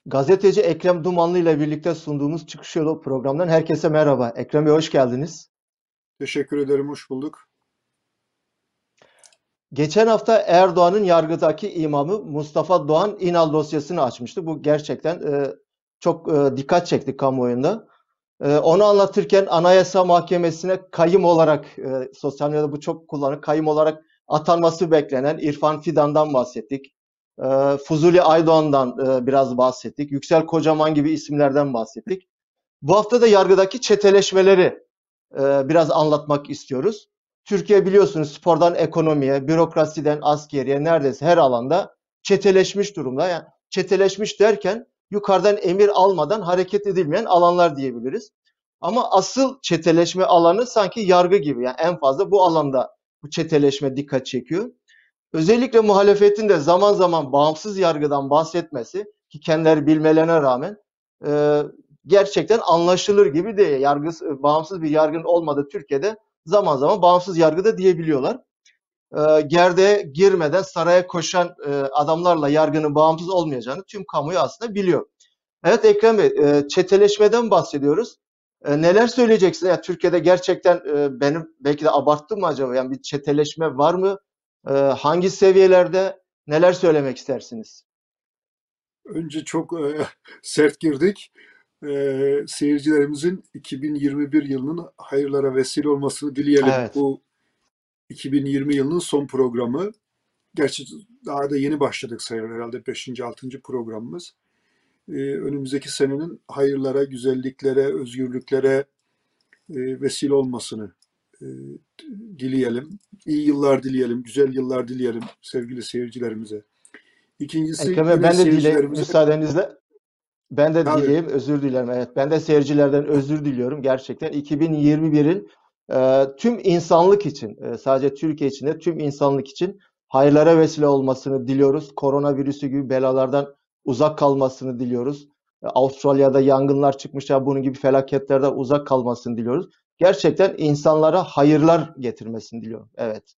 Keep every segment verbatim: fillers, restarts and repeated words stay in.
Gazeteci Ekrem Dumanlı ile birlikte sunduğumuz Çıkış Yolu programından herkese merhaba. Ekrem Bey hoş geldiniz. Teşekkür ederim, hoş bulduk. Geçen hafta Erdoğan'ın yargıdaki imamı Mustafa Doğan İnal dosyasını açmıştı. Bu gerçekten e, çok e, dikkat çekti kamuoyunda. E, onu anlatırken Anayasa Mahkemesi'ne kayyum olarak, e, sosyal medyada bu çok kullanılır, kayyum olarak atanması beklenen İrfan Fidan'dan bahsettik. E, Fuzuli Aydoğan'dan e, biraz bahsettik. Yüksel Kocaman gibi isimlerden bahsettik. Bu hafta da yargıdaki çeteleşmeleri e, biraz anlatmak istiyoruz. Türkiye biliyorsunuz spordan ekonomiye, bürokrasiden askeriye neredeyse her alanda çeteleşmiş durumda. Yani çeteleşmiş derken yukarıdan emir almadan hareket edilmeyen alanlar diyebiliriz. Ama asıl çeteleşme alanı sanki yargı gibi. Yani en fazla bu alanda bu çeteleşme dikkat çekiyor. Özellikle muhalefetin de zaman zaman bağımsız yargıdan bahsetmesi ki kendileri bilmelerine rağmen e, gerçekten anlaşılır gibi değil. Yargı, bağımsız bir yargının olmadığı Türkiye'de zaman zaman bağımsız yargı da diyebiliyorlar. E, gerdeğe girmeden saraya koşan e, adamlarla yargının bağımsız olmayacağını tüm kamuoyu aslında biliyor. Evet Ekrem Bey, e, çeteleşmeden bahsediyoruz. E, neler söyleyeceksiniz? Yani Türkiye'de gerçekten e, benim belki de abarttım mı acaba? Yani bir çeteleşme var mı? E, hangi seviyelerde? Neler söylemek istersiniz? Önce çok e, sert girdik. E, seyircilerimizin iki bin yirmi bir yılının hayırlara vesile olmasını dileyelim. Evet. Bu iki bin yirmi yılının son programı. Gerçi daha da yeni başladık sayılır herhalde beşinci altıncı programımız. E, önümüzdeki senenin hayırlara, güzelliklere, özgürlüklere e, vesile olmasını e, dileyelim. İyi yıllar dileyelim, güzel yıllar dileyelim sevgili seyircilerimize. İkincisi Ekrem Bey yine ben de dile seyircilerimize müsaadenizle ben de tabii. dileyim, özür dilerim. Evet, ben de seyircilerden özür diliyorum. Gerçekten iki bin yirmi birin e, tüm insanlık için, e, sadece Türkiye için de tüm insanlık için hayırlara vesile olmasını diliyoruz. Koronavirüsü gibi belalardan uzak kalmasını diliyoruz. E, Avustralya'da yangınlar çıkmış ya bunun gibi felaketlerden uzak kalmasını diliyoruz. Gerçekten insanlara hayırlar getirmesini diliyorum. Evet.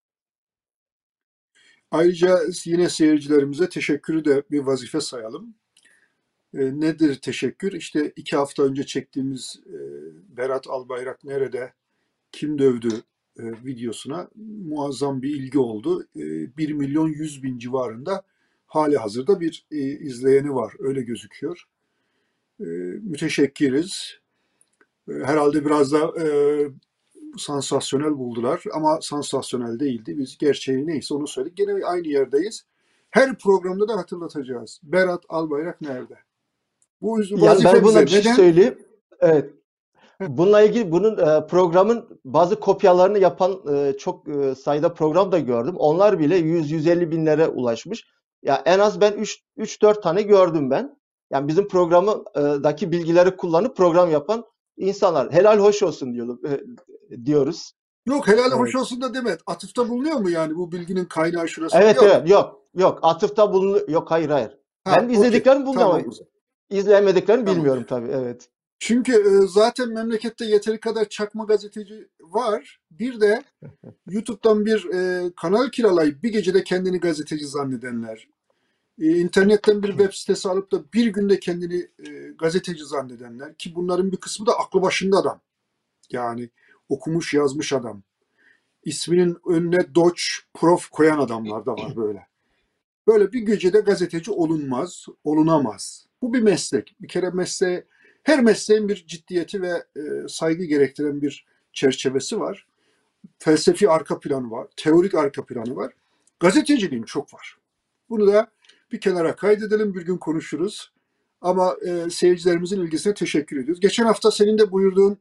Ayrıca yine seyircilerimize teşekkürü de bir vazife sayalım. E, nedir teşekkür? İşte iki hafta önce çektiğimiz e, Berat Albayrak nerede, kim dövdü e, videosuna muazzam bir ilgi oldu. E, bir milyon yüz bin civarında hali hazırda bir e, izleyeni var, öyle gözüküyor. E, müteşekkiriz. E, herhalde biraz da e, sansasyonel buldular ama sansasyonel değildi. Biz gerçeği neyse onu söyledik. Gene aynı yerdeyiz. Her programda da hatırlatacağız. Berat Albayrak nerede? Bu Yani ben vazife buna bize. bir şey Neden? söyleyeyim. Evet. Bununla ilgili bunun e, programın bazı kopyalarını yapan e, çok e, sayıda program da gördüm. Onlar bile yüz yüz elli binlere ulaşmış. Ya en az ben üç dört tane gördüm ben. Yani bizim programdaki bilgileri kullanıp program yapan insanlar. Helal hoş olsun diyorum, e, diyoruz. Yok, helal hoş Evet. olsun da deme. Atıfta bulunuyor mu yani bu bilginin kaynağı şurası? Evet Yok. evet yok yok atıfta bulunu yok hayır hayır. Ha, Ben okey. izlediklerimi buldum ama Tamam o zaman. izlemediklerini Tamam. bilmiyorum tabii. Evet. Çünkü e, zaten memlekette yeteri kadar çakma gazeteci var. Bir de YouTube'dan bir e, kanal kiralayıp bir gecede kendini gazeteci zannedenler, e, internetten bir web sitesi alıp da bir günde kendini e, gazeteci zannedenler, ki bunların bir kısmı da aklı başında adam. Yani okumuş yazmış adam. İsminin önüne Doç, Prof koyan adamlar da var böyle. Böyle bir gecede gazeteci olunmaz, olunamaz. Bu bir meslek. Bir kere mesleğe, her mesleğin bir ciddiyeti ve e, saygı gerektiren bir çerçevesi var. Felsefi arka planı var, teorik arka planı var. Gazeteciliğin çok var. Bunu da bir kenara kaydedelim, bir gün konuşuruz. Ama e, seyircilerimizin ilgisine teşekkür ediyoruz. Geçen hafta senin de buyurduğun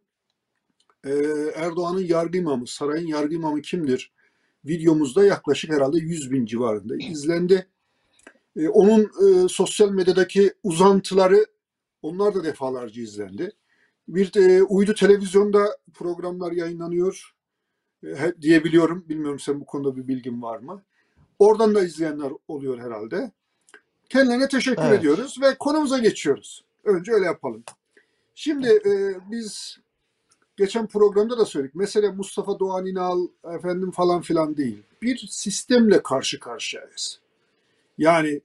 e, Erdoğan'ın yargı imamı, sarayın yargı imamı kimdir? Videomuzda yaklaşık herhalde yüz bin civarında izlendi. E, onun e, sosyal medyadaki uzantıları, onlar da defalarca izlendi. Bir de uydu televizyonda programlar yayınlanıyor e, diyebiliyorum. Bilmiyorum, sen bu konuda bir bilgin var mı? Oradan da izleyenler oluyor herhalde. Kendilerine teşekkür Evet. ediyoruz ve konumuza geçiyoruz. Önce öyle yapalım. Şimdi e, biz geçen programda da söyledik. Mesela Mustafa Doğan İnal efendim falan filan değil. Bir sistemle karşı karşıyayız. Yani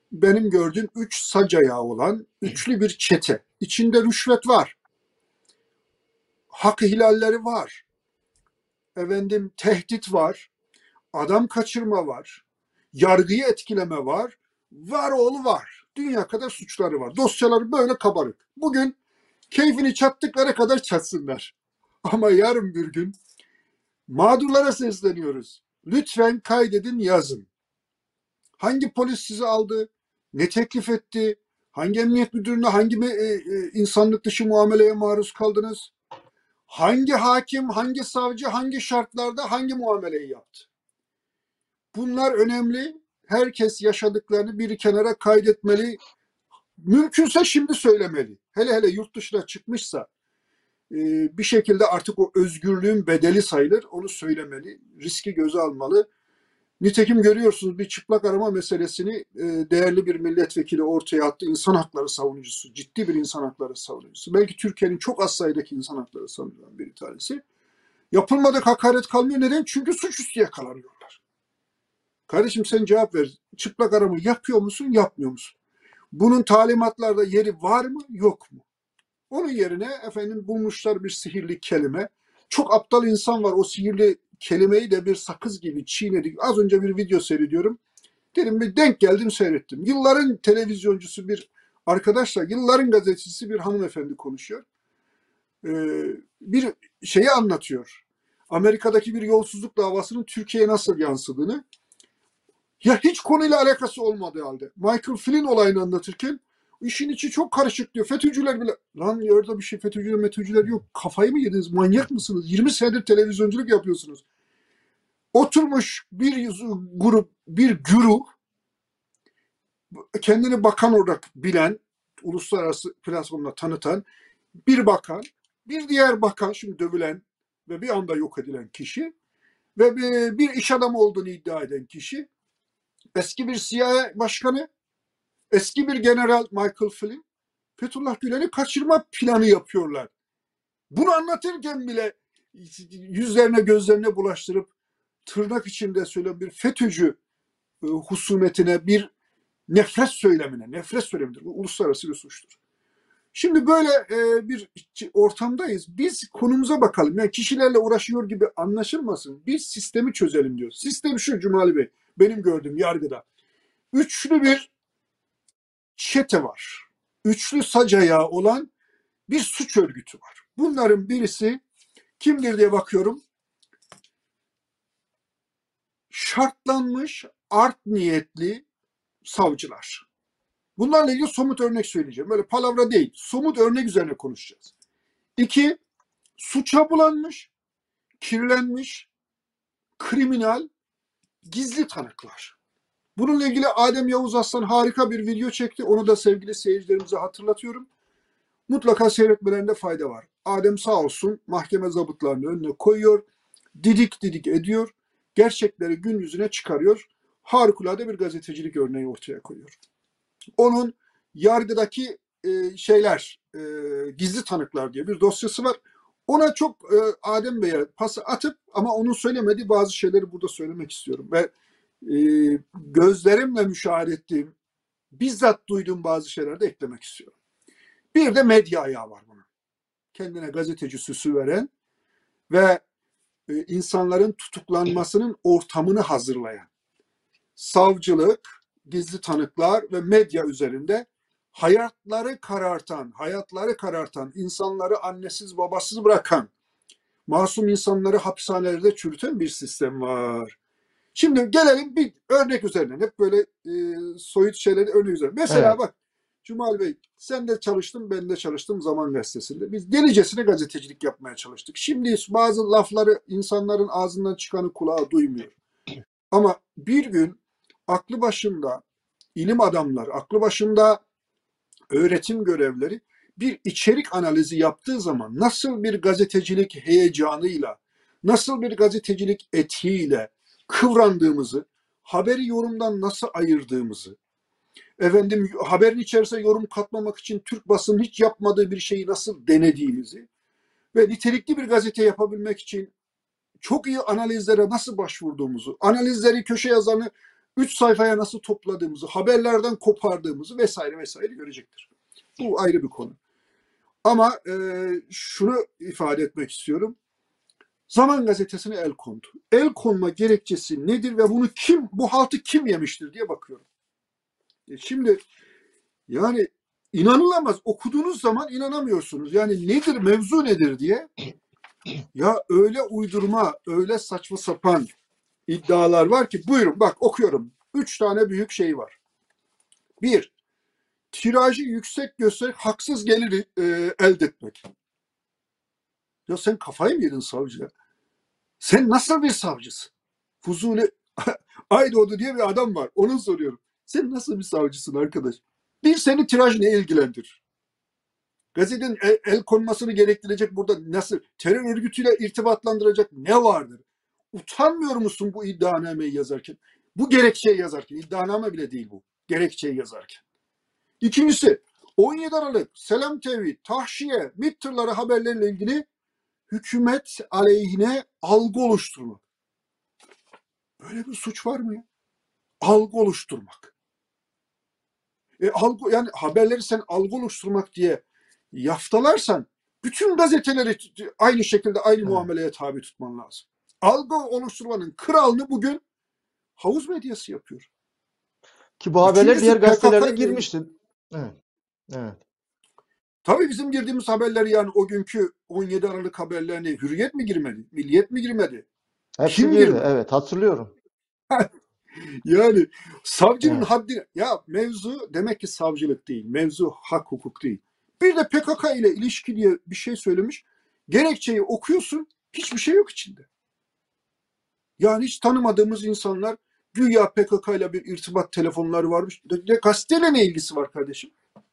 benim gördüğüm üç sac ayağı olan üçlü bir çete. İçinde rüşvet var. Hak ihlalleri var. Efendim tehdit var. Adam kaçırma var. Yargıyı etkileme var. Var oğlu var. Dünya kadar suçları var. Dosyaları böyle kabarık. Bugün keyfini çattıkları kadar çatsınlar. Ama yarın bir gün mağdurlara sesleniyoruz. Lütfen kaydedin, yazın. Hangi polis sizi aldı? Ne teklif etti? Hangi emniyet müdürüne, hangi e, e, insanlık dışı muameleye maruz kaldınız? Hangi hakim, hangi savcı, hangi şartlarda hangi muameleyi yaptı? Bunlar önemli. Herkes yaşadıklarını bir kenara kaydetmeli. Mümkünse şimdi söylemeli. Hele hele yurt dışına çıkmışsa e, bir şekilde artık o özgürlüğün bedeli sayılır. Onu söylemeli. Riski göze almalı. Nitekim görüyorsunuz bir çıplak arama meselesini e, değerli bir milletvekili ortaya attı. İnsan hakları savunucusu. Ciddi bir insan hakları savunucusu. Belki Türkiye'nin çok az sayıdaki insan hakları savunucularından bir tanesi. Yapılmadık hakaret kalmıyor. Neden? Çünkü suçüstü yakalanıyorlar. Kardeşim sen cevap ver. Çıplak arama yapıyor musun, yapmıyor musun? Bunun talimatlarda yeri var mı, yok mu? Onun yerine efendim bulmuşlar bir sihirli kelime. Çok aptal insan var, o sihirli kelimeyi de bir sakız gibi çiğnedik. Az önce bir video seyrediyorum. Dedim bir denk geldim seyrettim. Yılların televizyoncusu bir arkadaşla, yılların gazetecisi bir hanımefendi konuşuyor. Ee, bir şeyi anlatıyor. Amerika'daki bir yolsuzluk davasının Türkiye'ye nasıl yansıdığını. Ya hiç konuyla alakası olmadığı halde. Michael Flynn olayını anlatırken işin içi çok karışık diyor. FETÖ'cüler bile. Lan orada bir şey FETÖ'cüler metöcüler yok. Kafayı mı yediniz? Manyak mısınız? yirmi senedir televizyonculuk yapıyorsunuz. Oturmuş bir grup, bir güruh kendini bakan olarak bilen, uluslararası platformda tanıtan bir bakan, bir diğer bakan, şimdi dövülen ve bir anda yok edilen kişi ve bir iş adamı olduğunu iddia eden kişi, eski bir C I A başkanı, eski bir general Michael Flynn, Fethullah Gülen'i kaçırma planı yapıyorlar. Bunu anlatırken bile yüzlerine gözlerine bulaştırıp tırnak içinde söylenen bir FETÖ'cü e, husumetine, bir nefret söylemine, nefret söylemidir. Bu uluslararası bir suçtur. Şimdi böyle e, bir ortamdayız. Biz konumuza bakalım. Yani kişilerle uğraşıyor gibi anlaşılmasın. Biz sistemi çözelim diyoruz. Sistem şu Cumali Bey, benim gördüğüm yargıda. Üçlü bir çete var. Üçlü sac ayağı olan bir suç örgütü var. Bunların birisi kimdir diye bakıyorum. Şartlanmış, art niyetli savcılar. Bunlarla ilgili somut örnek söyleyeceğim. Böyle palavra değil. Somut örnek üzerine konuşacağız. İki, suça bulanmış, kirlenmiş, kriminal, gizli tanıklar. Bununla ilgili Adem Yavuz Aslan harika bir video çekti. Onu da sevgili seyircilerimize hatırlatıyorum. Mutlaka seyretmelerinde fayda var. Adem sağ olsun mahkeme zabıtlarını önüne koyuyor. Didik didik ediyor. Gerçekleri gün yüzüne çıkarıyor. Harikulade bir gazetecilik örneği ortaya koyuyor. Onun yargıdaki e, şeyler, e, gizli tanıklar diye bir dosyası var. Ona çok e, Adem Bey'e pası atıp ama onun söylemediği bazı şeyleri burada söylemek istiyorum. Ve e, gözlerimle müşahede ettiğim, bizzat duyduğum bazı şeyleri de eklemek istiyorum. Bir de medya ayağı var bunun. Kendine gazeteci süsü veren ve e, insanların tutuklanmasının ortamını hazırlayan savcılık, gizli tanıklar ve medya üzerinde hayatları karartan, hayatları karartan, insanları annesiz babasız bırakan, masum insanları hapishanelerde çürüten bir sistem var. Şimdi gelelim bir örnek üzerinden. Hep böyle e, soyut şeyleri örnek üzerinden. Mesela Evet. bak Cumali Bey, sen de çalıştın, ben de çalıştım Zaman Gazetesi'nde. Biz delicesine gazetecilik yapmaya çalıştık. Şimdi bazı lafları insanların ağzından çıkanı kulağı duymuyor. Ama bir gün aklı başında ilim adamları, aklı başında öğretim görevleri bir içerik analizi yaptığı zaman nasıl bir gazetecilik heyecanıyla, nasıl bir gazetecilik etiğiyle kıvrandığımızı, haberi yorumdan nasıl ayırdığımızı, efendim haberin içerisine yorum katmamak için Türk basının hiç yapmadığı bir şeyi nasıl denediğimizi ve nitelikli bir gazete yapabilmek için çok iyi analizlere nasıl başvurduğumuzu, analizleri köşe yazanı üç sayfaya nasıl topladığımızı, haberlerden kopardığımızı vesaire vesaire görecektir. Bu ayrı bir konu. Ama e, şunu ifade etmek istiyorum. Zaman Gazetesi'ne el kondu. El konma gerekçesi nedir ve bunu kim, bu haltı kim yemiştir diye bakıyorum. E şimdi yani inanılamaz. Okuduğunuz zaman inanamıyorsunuz. Yani nedir, mevzu nedir diye. Ya öyle uydurma, öyle saçma sapan iddialar var ki, buyurun bak okuyorum. Üç tane büyük şey var. Bir, tirajı yüksek göstererek haksız geliri e, elde etmek. Ya sen kafayı mı yedin savcı ya? Sen nasıl bir savcısın? Fuzuli Aydoğdu diye bir adam var. Onu soruyorum. Sen nasıl bir savcısın arkadaş? Bir, senin tiraj ne ilgilendirir? Gazetenin el, el konmasını gerektirecek burada nasıl terör örgütüyle irtibatlandıracak ne vardır? Utanmıyor musun bu iddianameyi yazarken? Bu gerekçeyi yazarken. İddianame bile değil bu. Gerekçeyi yazarken. İkincisi, on yedi Aralık, Selam T V, tahşiye, MİT tırları haberleriyle ilgili hükümet aleyhine algı oluşturmak. Böyle bir suç var mı ya? Algı oluşturmak. E, algı, yani haberleri sen algı oluşturmak diye yaftalarsan bütün gazeteleri aynı şekilde aynı Evet. muameleye tabi tutman lazım. Algı oluşturmanın kralını bugün havuz medyası yapıyor. Ki bu haberler Üçüncüsü diğer gazetelere P K K ile- girmişti. Evet. Evet. Tabii bizim girdiğimiz haberler, yani o günkü on yedi Aralık haberlerine Hürriyet mi girmedi? Milliyet mi girmedi? Hepsi Kim girdi. girmedi? Evet, hatırlıyorum. Yani savcının Evet. haddi, ya mevzu demek ki savcılık değil, mevzu hak hukuk değil. Bir de P K K ile ilişki diye bir şey söylemiş. Gerekçeyi okuyorsun, hiçbir şey yok içinde. Yani hiç tanımadığımız insanlar güya P K K ile bir irtibat telefonları varmış. De, de gazeteyle ne ilgisi var kardeşim?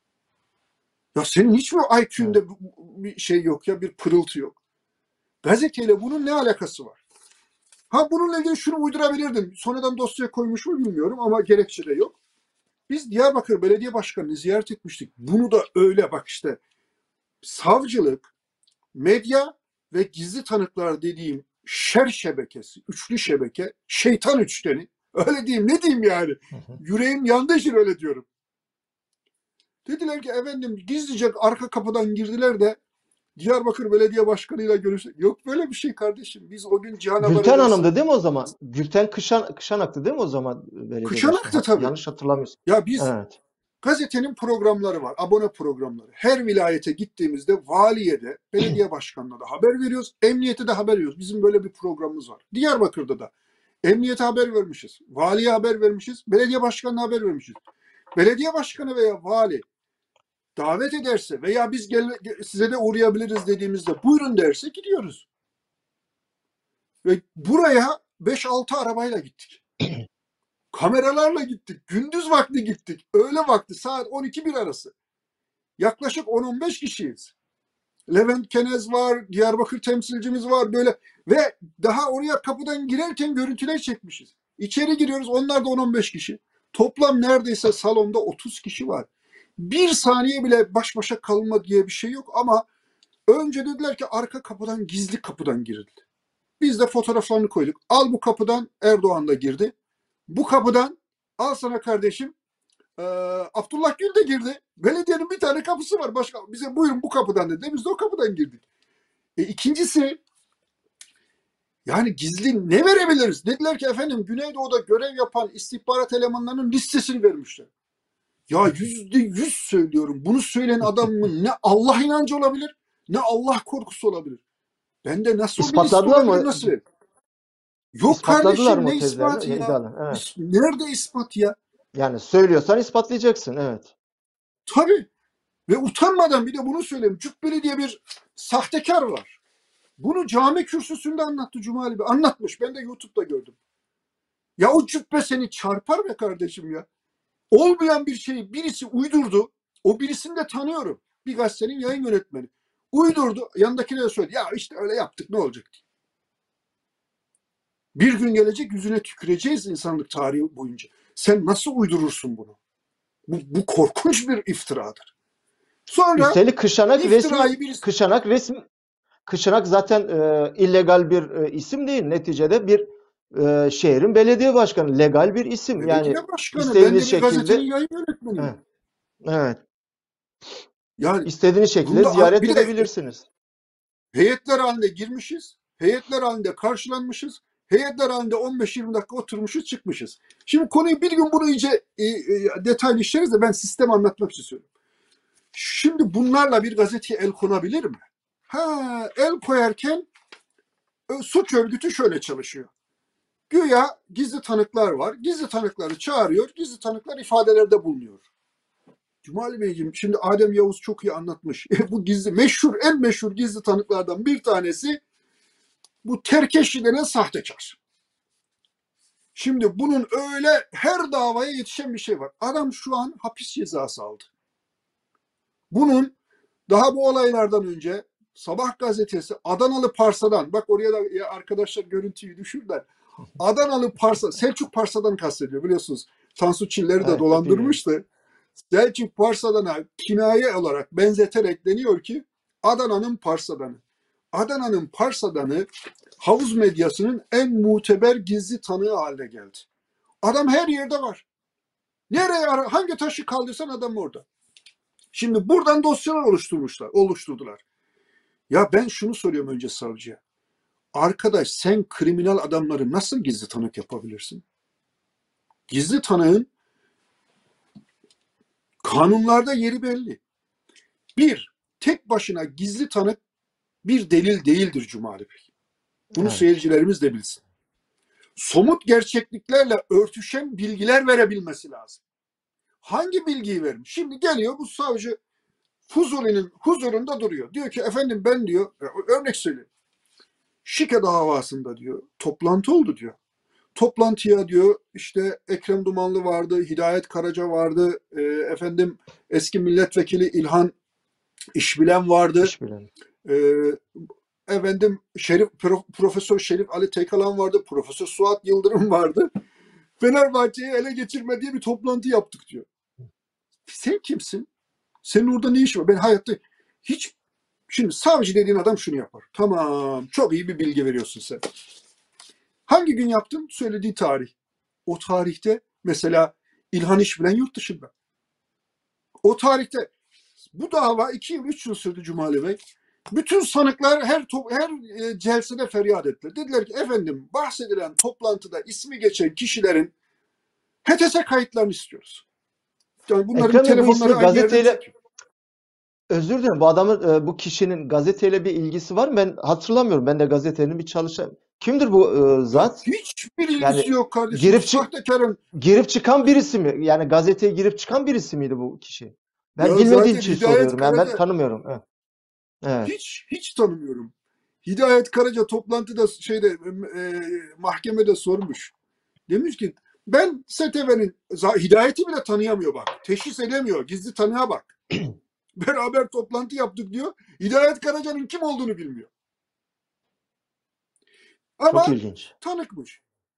Ya senin hiç mi I Q'nda Evet. bir şey yok ya, bir pırıltı yok. Gazeteyle bunun ne alakası var? Ha, bununla ilgili şunu uydurabilirdim. Sonradan dosyaya koymuş mu bilmiyorum ama gerekçe de yok. Biz Diyarbakır Belediye Başkanı'nı ziyaret etmiştik. Bunu da öyle bak işte, savcılık, medya ve gizli tanıklar dediğim şer şebekesi, üçlü şebeke, şeytan üçgeni. Öyle diyeyim, ne diyeyim yani. Hı hı. Yüreğim yandığı için öyle diyorum. Dediler ki efendim gizlice arka kapıdan girdiler de Diyarbakır Belediye Başkanı'yla görüştük. Yok böyle bir şey kardeşim. Biz o gün Cihan Haber Gülten Ajansı... Hanım'dı değil mi o zaman? Gülten Kışan, Kışanak'tı değil mi o zaman belediye Kışanak'tı başkanı? tabii. Yanlış hatırlamıyorsun. Ya biz Evet. gazetenin programları var, abone programları. Her vilayete gittiğimizde valiye de, belediye başkanına da haber veriyoruz, emniyete de haber veriyoruz. Bizim böyle bir programımız var. Diyarbakır'da da emniyete haber vermişiz, valiye haber vermişiz, belediye başkanına haber vermişiz. Belediye başkanı veya vali davet ederse veya biz gel, size de uğrayabiliriz dediğimizde buyurun derse gidiyoruz. Ve buraya beş altı arabayla gittik. Kameralarla gittik. Gündüz vakti gittik. Öğle vakti saat on iki bir arası. Yaklaşık on on beş kişiyiz. Levent Kenez var, Diyarbakır temsilcimiz var böyle ve daha oraya kapıdan girerken görüntüler çekmişiz. İçeri giriyoruz, onlar da on on beş kişi. Toplam neredeyse salonda otuz kişi var. Bir saniye bile baş başa kalma diye bir şey yok ama önce dediler ki arka kapıdan, gizli kapıdan girildi. Biz de fotoğraflarını koyduk. Al bu kapıdan Erdoğan da girdi. Bu kapıdan al sana kardeşim Ee, Abdullah Gül de girdi. Belediyenin bir tane kapısı var. Başka bize buyurun bu kapıdan dedi. Biz de o kapıdan girdik. E, ikincisi, yani gizli ne verebiliriz? Dediler ki efendim Güneydoğu'da görev yapan istihbarat elemanlarının listesini vermişler. Ya yüzde yüz söylüyorum. Bunu söyleyen adamın ne Allah inancı olabilir, ne Allah korkusu olabilir. Ben de nasıl o bir liste İspatladılar olabilir, mı? nasıl? Yok İspatladılar kardeşim, mı ne o ispatı tezlerini? Ya, ya? iddialı. Evet. Nerede ispat ya? Yani söylüyorsan ispatlayacaksın. Evet. Tabii. Ve utanmadan bir de bunu söyleyeyim. Cübbeli diye bir sahtekar var. Bunu cami kürsüsünde anlattı Cumali Bey. Anlatmış. Ben de YouTube'da gördüm. Ya o cübbe seni çarpar be kardeşim ya. Olmayan bir şeyi birisi uydurdu. O birisini de tanıyorum. Bir gazetenin yayın yönetmeni. Uydurdu. Yanındakine de söyledi. Ya işte öyle yaptık, ne olacak diye. Bir gün gelecek yüzüne tüküreceğiz insanlık tarihi boyunca. Sen nasıl uydurursun bunu? Bu, bu korkunç bir iftiradır. Sonra Üstelik Kışanak resmi iftirayı birisi... Kışanak resmi Kışanak zaten e, illegal bir e, isim değil. Neticede bir e, şehrin belediye başkanı. Legal bir isim. Yani Belediye başkanı. Ben istediğiniz de bir gazetenin şekilde yayın yönetmeniyim. evet, evet, Yani istediğiniz şekilde bunda ziyaret bir de edebilirsiniz. heyetler halinde girmişiz. Heyetler halinde karşılanmışız. Heyetler halinde on beş yirmi dakika oturmuşuz, çıkmışız. Şimdi konuyu bir gün bunu iyice e, e, detaylı işleriz de ben sistemi anlatmak istiyorum. Şimdi bunlarla bir gazeteye el konabilir mi? Ha, el koyarken suç örgütü şöyle çalışıyor. Güya gizli tanıklar var. Gizli tanıkları çağırıyor. Gizli tanıklar ifadelerde bulunuyor. Cumali Beyciğim, şimdi Adem Yavuz çok iyi anlatmış. Bu gizli, meşhur, en meşhur gizli tanıklardan bir tanesi bu Terkeşi denen sahtekar. Şimdi bunun öyle her davaya yetişen bir şey var. Adam şu an hapis cezası aldı. Bunun daha bu olaylardan önce Sabah gazetesi Adanalı Parsa'dan, bak oraya da arkadaşlar görüntüyü düşürler. Adanalı Parsa, Selçuk Parsa'dan kastediyor biliyorsunuz. Tansu Çiller'i de Evet, biliyorum. dolandırmıştı. Selçuk Parsa'dan'a kinaye olarak benzeterek deniyor ki Adana'nın Parsa'danı. Adana'nın Parsa'danı havuz medyasının en muteber gizli tanığı haline geldi. Adam her yerde var. Nereye ara, hangi taşı kaldırsan adam orada. Şimdi buradan dosyalar oluşturmuşlar, oluşturdular. Ya ben şunu soruyorum önce savcıya. Arkadaş sen kriminal adamları nasıl gizli tanık yapabilirsin? Gizli tanığın kanunlarda yeri belli. Bir, tek başına gizli tanık bir delil değildir Cumali Bey. Bunu Evet. seyircilerimiz de bilsin. Somut gerçekliklerle örtüşen bilgiler verebilmesi lazım. Hangi bilgiyi vermiş? Şimdi geliyor bu savcı Fuzuli'nin huzurunda duruyor. Diyor ki efendim ben diyor, örnek söyleyeyim. Şike davasında diyor, toplantı oldu diyor. Toplantıya diyor işte Ekrem Dumanlı vardı, Hidayet Karaca vardı, e, efendim eski milletvekili İlhan İşbilen vardı. İşbirliği. E, efendim Şerif Profesör Şerif Ali Tekalan vardı, Profesör Suat Yıldırım vardı. Fenerbahçe'yi ele geçirme diye bir toplantı yaptık diyor. Sen kimsin? Senin orada ne işin var? Ben hayatta hiç... Şimdi savcı dediğin adam şunu yapar. Tamam, çok iyi bir bilgi veriyorsun sen. Hangi gün yaptın? Söylediği tarih. O tarihte mesela İlhan İşbilen yurt dışında. O tarihte bu dava iki yıl, üç yıl sürdü Cumali Bey. Bütün sanıklar her top, her e, celsede feryat ettiler. Dediler ki efendim bahsedilen toplantıda ismi geçen kişilerin H T S kayıtlarını istiyoruz. Yani bunların Ekrem Bey, bu telefonları ismi aynı yerden gazeteyle, çıkıyor. özür dilerim, bu adamın, e, bu kişinin gazeteyle bir ilgisi var mı? Ben hatırlamıyorum. Ben de gazetenin bir çalışan. Kimdir bu e, Ya zat? hiçbir ilgisi Yani yok kardeşim. girip çık Sahtekarın. girip çıkan birisi mi? Yani gazeteye girip çıkan birisi miydi bu kişi? Ben Ya bilmediğim zaten için Hidayet soruyorum. Yani ben Karaca tanımıyorum. Evet. Evet. hiç hiç tanımıyorum. Hidayet Karaca toplantıda şeyde e, mahkemede sormuş. Demiş ki ben S T V'nin Hidayet'i bile tanıyamıyor bak. Teşhis edemiyor. Gizli tanığa bak. Beraber toplantı yaptık diyor. Hidayet Karaca'nın kim olduğunu bilmiyor. Çok Ama ilginç. tanıkmış.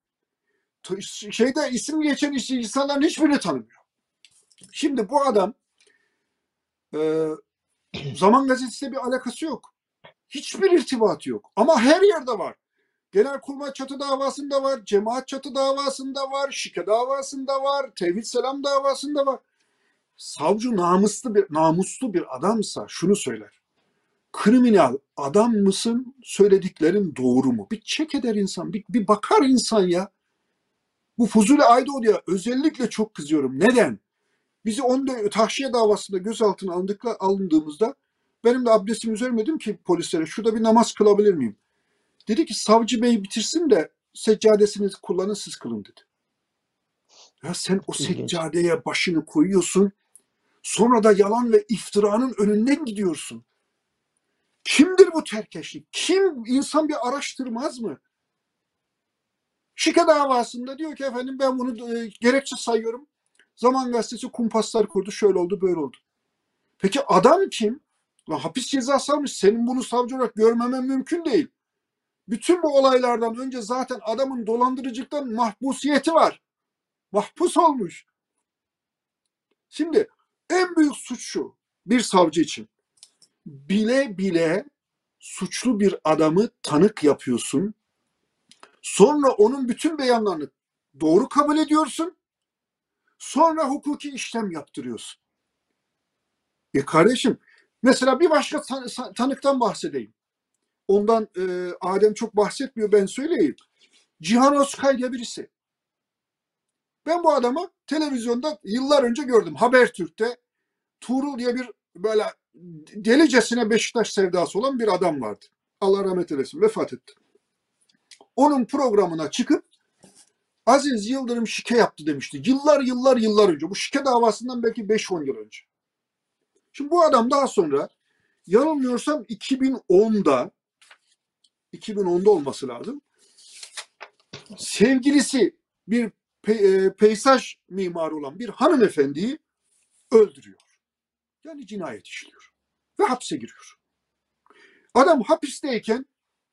Şeyde isim geçen insanların hiçbirini tanımıyor. Şimdi bu adam e, Zaman Gazetesi'yle bir alakası yok. Hiçbir irtibatı yok. Ama her yerde var. Genelkurmay çatı davasında var, cemaat çatı davasında var, şike davasında var, tevhid selam davasında var. Savcı namuslu bir namuslu bir adamsa şunu söyler. Kriminal adam mısın? Söylediklerin doğru mu? Bir çek eder insan, bir, bir bakar insan ya. Bu Fuzuli Aydoğdu'ya özellikle çok kızıyorum. Neden? Bizi onda tahşiye davasında gözaltına alındıkla, alındığımızda benim de abdestimi üzermedim ki polislere. Şurada bir namaz kılabilir miyim? Dedi ki savcı bey bitirsin de seccadesini kullanın siz kılın dedi. Ya sen o İlginç. seccadeye başını koyuyorsun. Sonra da yalan ve iftiranın önünden gidiyorsun. Kimdir bu terkeşlik? Kim? İnsan bir araştırmaz mı? Şike davasında diyor ki efendim ben bunu e, gerekçe sayıyorum. Zaman Gazetesi kumpaslar kurdu. Şöyle oldu böyle oldu. Peki adam kim? Lan hapis cezası almış. Senin bunu savcı olarak görmemen mümkün değil. Bütün bu olaylardan önce zaten adamın dolandırıcılıktan mahpusiyeti var. Mahpus olmuş. Şimdi en büyük suç şu bir savcı için. Bile bile suçlu bir adamı tanık yapıyorsun. Sonra onun bütün beyanlarını doğru kabul ediyorsun. Sonra hukuki işlem yaptırıyorsun. E kardeşim, mesela bir başka tan- tanıktan bahsedeyim. Ondan e, Adem çok bahsetmiyor, ben söyleyeyim. Cihan Özkay diye birisi. Ben bu adamı televizyonda yıllar önce gördüm. Habertürk'te Tuğrul diye bir böyle delicesine Beşiktaş sevdası olan bir adam vardı. Allah rahmet eylesin, vefat etti. Onun programına çıkıp Aziz Yıldırım şike yaptı demişti. Yıllar yıllar yıllar önce. Bu şike davasından belki beş on yıl önce. Şimdi bu adam daha sonra yanılmıyorsam iki bin onda iki bin onda olması lazım. Sevgilisi bir pe e, peyzaj mimarı olan bir hanımefendiyi öldürüyor. Yani cinayet işliyor. Ve hapse giriyor. Adam hapisteyken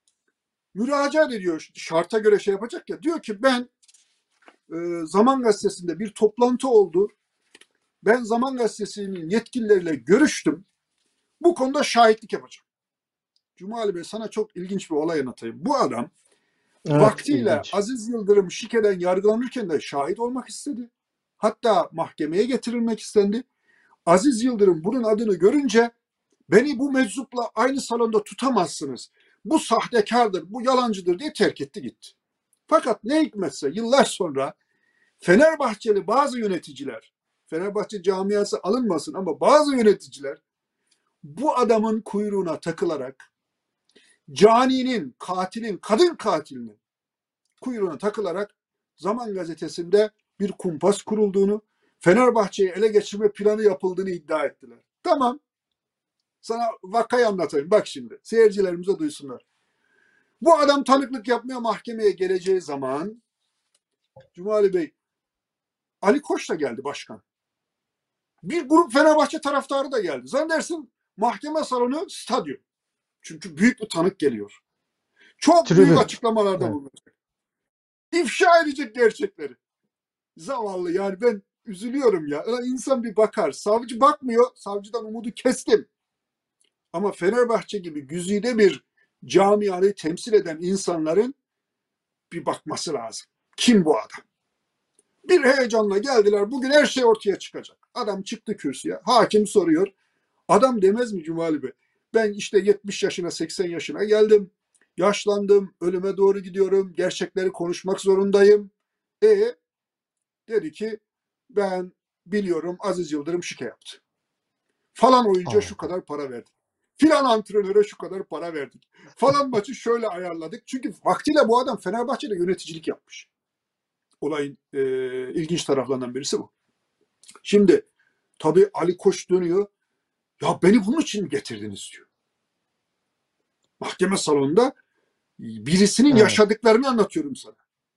müracaat ediyor. Şarta göre şey yapacak ya. Diyor ki ben e, Zaman Gazetesi'nde bir toplantı oldu. Ben Zaman Gazetesi'nin yetkilileriyle görüştüm. Bu konuda şahitlik yapacağım. Cumali Bey, sana çok ilginç bir olay anlatayım. Bu adam Evet, vaktiyle ilginç. Aziz Yıldırım şikeden yargılanırken de şahit olmak istedi. Hatta mahkemeye getirilmek istendi. Aziz Yıldırım bunun adını görünce beni bu meczupla aynı salonda tutamazsınız. Bu sahtekardır, bu yalancıdır diye terk etti gitti. Fakat ne hikmetse yıllar sonra Fenerbahçeli bazı yöneticiler, Fenerbahçe camiası alınmasın ama bazı yöneticiler bu adamın kuyruğuna takılarak caninin, katilin, kadın katilinin kuyruğuna takılarak Zaman Gazetesi'nde bir kumpas kurulduğunu, Fenerbahçe'yi ele geçirme planı yapıldığını iddia ettiler. Tamam. Sana vakayı anlatayım. Bak şimdi. Seyircilerimize duysunlar. Bu adam tanıklık yapmaya mahkemeye geleceği zaman Cumali Bey, Ali Koç da geldi başkan. Bir grup Fenerbahçe taraftarı da geldi. Zannedersin mahkeme salonu stadyum. Çünkü büyük bir tanık geliyor. Çok Tribün. büyük açıklamalarda Evet. bulunacak. İfşa edecek gerçekleri. Zavallı, yani ben üzülüyorum ya. İnsan bir bakar. Savcı bakmıyor. Savcıdan umudu kestim. Ama Fenerbahçe gibi güzide bir camiayı temsil eden insanların bir bakması lazım. Kim bu adam? Bir heyecanla geldiler. Bugün her şey ortaya çıkacak. Adam çıktı kürsüye. Hakim soruyor. Adam demez mi Cumali Bey? Ben işte yetmiş yaşına, seksen yaşına geldim. Yaşlandım. Ölüme doğru gidiyorum. Gerçekleri konuşmak zorundayım. E dedi ki ben biliyorum Aziz Yıldırım şike yaptı. Falan oyuncuya şu kadar para verdik. Filan antrenöre şu kadar para verdik. Falan maçı şöyle ayarladık. Çünkü vaktiyle bu adam Fenerbahçe'de yöneticilik yapmış. Olayın e, ilginç taraflarından birisi bu. Şimdi tabii Ali Koç dönüyor. Ya beni bunun için mi getirdiniz diyor. Mahkeme salonunda birisinin Evet. yaşadıklarını anlatıyorum sana.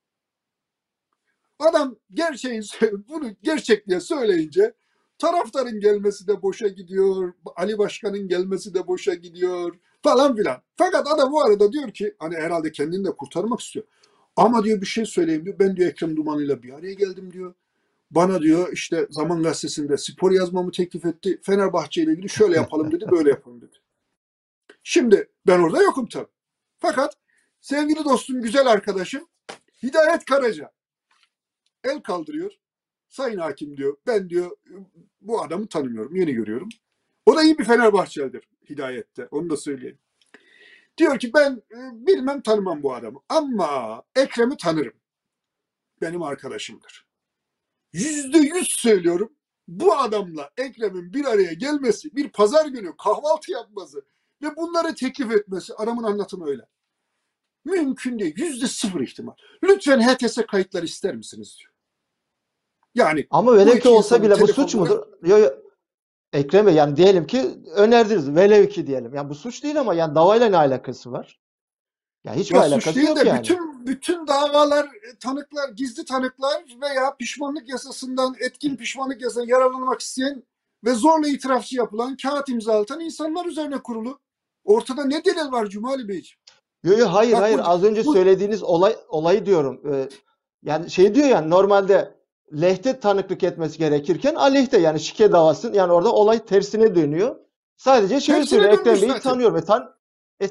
Adam gerçeği, bunu gerçekliğe söyleyince taraftarın gelmesi de boşa gidiyor. Ali Başkan'ın gelmesi de boşa gidiyor falan filan. Fakat adam bu arada diyor ki hani herhalde kendini de kurtarmak istiyor. Ama diyor bir şey söyleyeyim diyor. Ben diyor Ekrem Duman'ıyla bir araya geldim diyor. Bana diyor işte Zaman Gazetesi'nde spor yazmamı teklif etti. Fenerbahçe ile ilgili şöyle yapalım dedi, böyle yapalım dedi. Şimdi ben orada yokum tabii. Fakat sevgili dostum, güzel arkadaşım Hidayet Karaca el kaldırıyor. Sayın hakim diyor, ben diyor bu adamı tanımıyorum, yeni görüyorum. O da iyi bir Fenerbahçelidir Hidayet'te, onu da söyleyeyim. Diyor ki ben bilmem, tanımam bu adamı ama Ekrem'i tanırım. Benim arkadaşımdır. Yüzde yüz söylüyorum, bu adamla Ekrem'in bir araya gelmesi, bir pazar günü kahvaltı yapması ve bunları teklif etmesi, adamın anlatımı öyle. Mümkün değil, yüzde sıfır ihtimal. Lütfen H T S kayıtları ister misiniz diyor. Yani Ama bu velev ki iki olsa insanın bile bu suç telefonları... mudur? Yo, yo. Ekrem Bey, yani diyelim ki önerdiniz. Velev ki diyelim. Yani bu suç değil ama yani davayla ne alakası var? Yani hiçbir Ya suç alakası değil yok de yani. bütün bütün davalar, tanıklar, gizli tanıklar veya pişmanlık yasasından, etkin pişmanlık yasasından yararlanmak isteyen ve zorla itirafçı yapılan, kağıt imzalatan insanlar üzerine kurulu. Ortada ne delil var Cumali Beyciğim? Yo, yo, hayır Bak hayır, bu, az önce bu söylediğiniz olay olayı diyorum. Ee, yani şey diyor, yani normalde lehte tanıklık etmesi gerekirken aleyhte, yani şike davasının, yani orada olay tersine dönüyor. Sadece şeyi tersine söylüyor. dönmüş Ekrem Bey'i zaten. tanıyorum. E, tan e,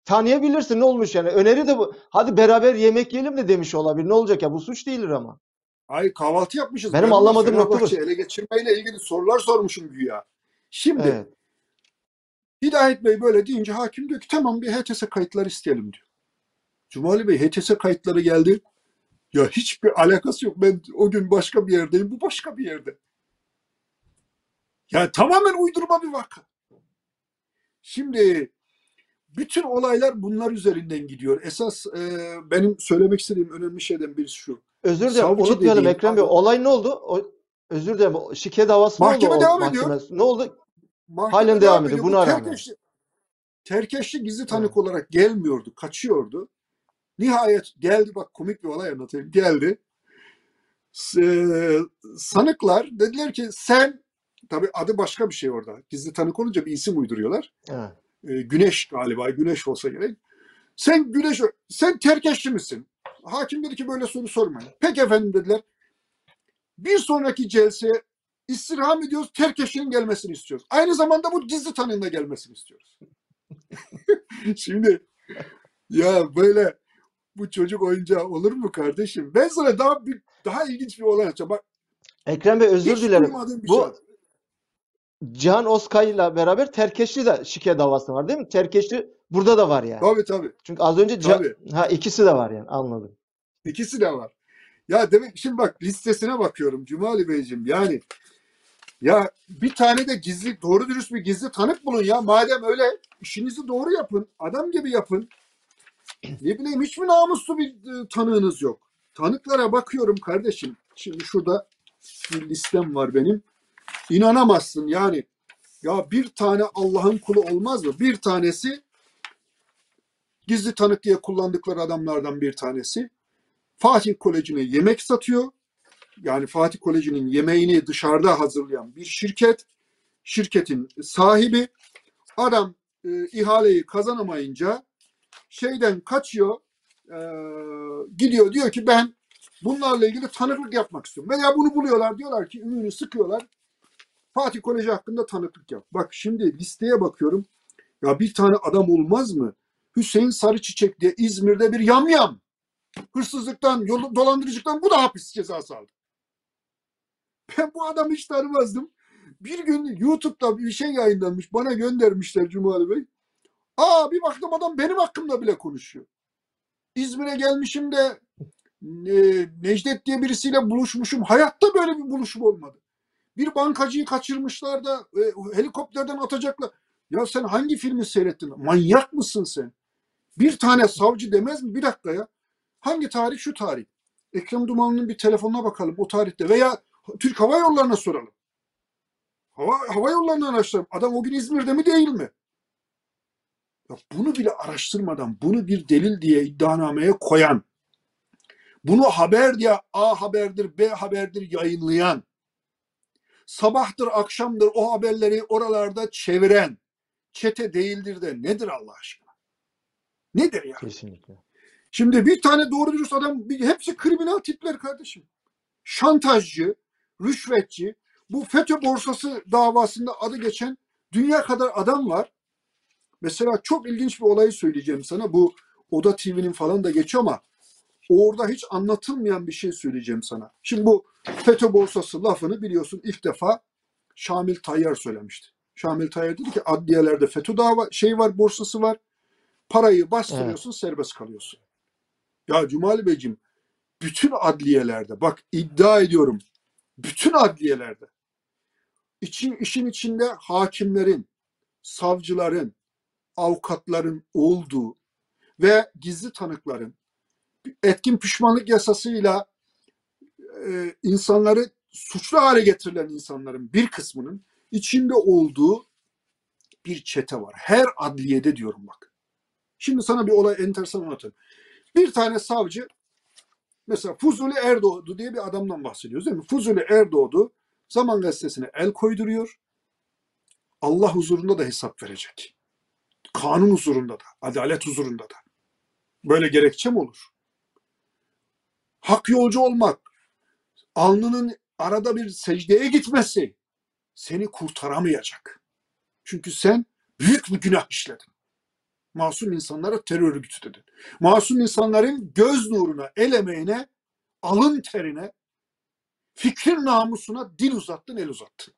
tanıyabilirsin, ne olmuş yani. Öneri de bu. Hadi beraber yemek yiyelim de demiş olabilir. Ne olacak ya? Bu suç değildir ama. Ay kahvaltı yapmışız. Benim Ben ona anlamadığım nokta bu. Fenerbahçe ele geçirmeyle ilgili sorular sormuşum güya. Şimdi Evet. Hidayet Bey böyle deyince hakim diyor ki tamam bir H T S kayıtları isteyelim diyor. Cumali Bey H T S kayıtları geldi. Ya hiçbir alakası yok. Ben o gün başka bir yerdeyim. Bu başka bir yerde. Yani tamamen uydurma bir vaka. Şimdi bütün olaylar bunlar üzerinden gidiyor. Esas e, benim söylemek istediğim önemli şeyden birisi şu. Özür dilerim. Savcı Unutmayalım dediğin Ekrem Bey. adam Olay ne oldu? O, özür dilerim. O şike davası ne oldu mahkeme o devam ediyor. mahkeme? Ne oldu? Halen Mahkeme devam devam ediyor ediyor. Bu buna rağmen. terkeşli, terkeşli gizli tanık Evet. olarak gelmiyordu. Kaçıyordu. Nihayet geldi, bak komik bir olay anlatayım. Geldi. Ee, sanıklar dediler ki sen, tabii adı başka bir şey orada. Gizli tanık olunca bir isim uyduruyorlar. Evet. Ee, Güneş galiba, Güneş olsa gerek. Sen Güneş, sen terkeşli misin? Hakim dedi ki böyle soru sormayın. Peki efendim dediler. Bir sonraki celseye istirham ediyoruz, terkeşlinin gelmesini istiyoruz. Aynı zamanda bu gizli tanığın da gelmesini istiyoruz. Şimdi ya böyle bu çocuk oyuncağı olur mu kardeşim? Ben sana daha bir, daha ilginç bir olay açacağım. Bak Ekrem Bey özür hiç dilerim. duymadığım bir şey. Bu Cihan Özkaya'yla beraber Terkeşli de şike davası var değil mi? Terkeşli burada da var yani. Tabii tabii. Çünkü az önce Tabii. Cihan- ha ikisi de var yani, anladım. İkisi de var. Ya demek şimdi bak listesine bakıyorum Cumali Beyciğim. Yani ya bir tane de gizli, doğru dürüst bir gizli tanık bulun ya. Madem öyle işinizi doğru yapın. Adam gibi yapın. Ne bileyim hiç mi namuslu bir e, tanığınız yok? Tanıklara bakıyorum kardeşim. Şimdi şurada bir listem var benim. İnanamazsın yani. Ya bir tane Allah'ın kulu olmaz mı? Bir tanesi gizli tanık diye kullandıkları adamlardan bir tanesi. Fatih Koleji'ne yemek satıyor. Yani Fatih Koleji'nin yemeğini dışarıda hazırlayan bir şirket. Şirketin sahibi. Adam e, ihaleyi kazanamayınca şeyden kaçıyor. E, gidiyor diyor ki ben bunlarla ilgili tanıklık yapmak istiyorum. Veya bunu buluyorlar. Diyorlar ki ümüğünü sıkıyorlar. Fatih Koleji hakkında tanıklık yap. Bak şimdi listeye bakıyorum. Ya bir tane adam olmaz mı? Hüseyin Sarıçiçek diye İzmir'de bir yamyam. Hırsızlıktan, yol, dolandırıcılıktan bu da hapis cezası aldı. Ben bu adamı hiç tanımazdım. Bir gün YouTube'da bir şey yayınlanmış. Bana göndermişler Cumali Bey. Aa bir baktım adam benim hakkımda bile konuşuyor. İzmir'e gelmişim de e, Necdet diye birisiyle buluşmuşum. Hayatta böyle bir buluşum olmadı. Bir bankacıyı kaçırmışlar da e, helikopterden atacaklar. Ya sen hangi filmi seyrettin? Manyak mısın sen? Bir tane savcı demez mi? Bir dakika ya. Hangi tarih? Şu tarih. Ekrem Dumanlı'nın bir telefonuna bakalım o tarihte. Veya Türk Hava Yolları'na soralım. Hava, hava yollarını araştıralım. Adam o gün İzmir'de mi değil mi? Ya bunu bile araştırmadan bunu bir delil diye iddianameye koyan, bunu haber diye A haberdir, B haberdir yayınlayan, sabahtır akşamdır o haberleri oralarda çeviren çete değildir de nedir Allah aşkına? Nedir ya? Kesinlikle. Şimdi bir tane doğru dürüst adam, bir, hepsi kriminal tipler kardeşim. Şantajcı, rüşvetçi, bu FETÖ borsası davasında adı geçen dünya kadar adam var. Mesela çok ilginç bir olayı söyleyeceğim sana. Bu Oda T V'nin falan da geçiyor ama orada hiç anlatılmayan bir şey söyleyeceğim sana. Şimdi bu FETÖ borsası lafını biliyorsun ilk defa Şamil Tayyar söylemişti. Şamil Tayyar dedi ki adliyelerde FETÖ dava şey var, borsası var. Parayı bastırıyorsun, evet, serbest kalıyorsun. Ya Cumali Beyciğim bütün adliyelerde, bak iddia ediyorum, bütün adliyelerde için, işin içinde hakimlerin, savcıların, avukatların olduğu ve gizli tanıkların etkin pişmanlık yasasıyla e, insanları suçlu hale getirilen insanların bir kısmının içinde olduğu bir çete var. Her adliyede diyorum bak. Şimdi sana bir olay enteresan anlatayım. Bir tane savcı mesela Fuzuli Erdoğdu diye bir adamdan bahsediyoruz değil mi? Fuzuli Erdoğdu Zaman Gazetesi'ne el koyduruyor. Allah huzurunda da hesap verecek. Kanun huzurunda da, adalet huzurunda da. Böyle gerekçe mi olur? Hak yolcu olmak, alnının arada bir secdeye gitmesi seni kurtaramayacak. Çünkü sen büyük bir günah işledin. Masum insanlara terör örgütü dedin. Masum insanların göz nuruna, el emeğine, alın terine, fikrin namusuna dil uzattın, el uzattın.